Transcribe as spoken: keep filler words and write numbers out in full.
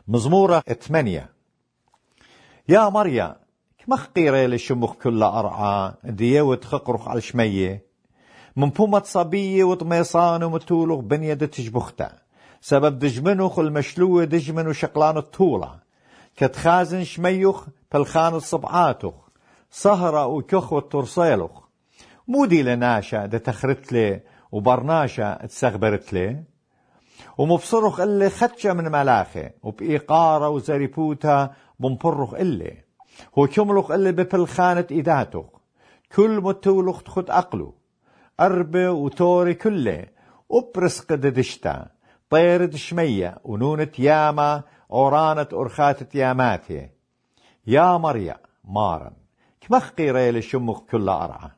مزمورة ثمانية. يا مريا كمخ قيري للشمخ كل أرعى ديوت خقرخ على شمية من بومة صبية وطميصان ومتولغ بنية تجبختا سبب دجمنوخ المشلوة دجمن وشقلان الطولة كتخازن شميوخ بالخان الصبعاتوخ صهرة وكخ والترصيلوخ مودي لناشا ده تخرت لي وبرناشا تسغبرت لي ومبصرخ اللي خدشة من ملاخي وبإيقارة وزريبوتا بمبرخ اللي هو كملخ اللي ببلخانة إيداتوخ كل متولخ تخد أقلو أربة وتوري كله وبرسق ددشتا طيرت شمية ونونة ياما أورانة أرخاتة ياماتي. يا مريا مارن كمخ قيري لشمخ كل أرعى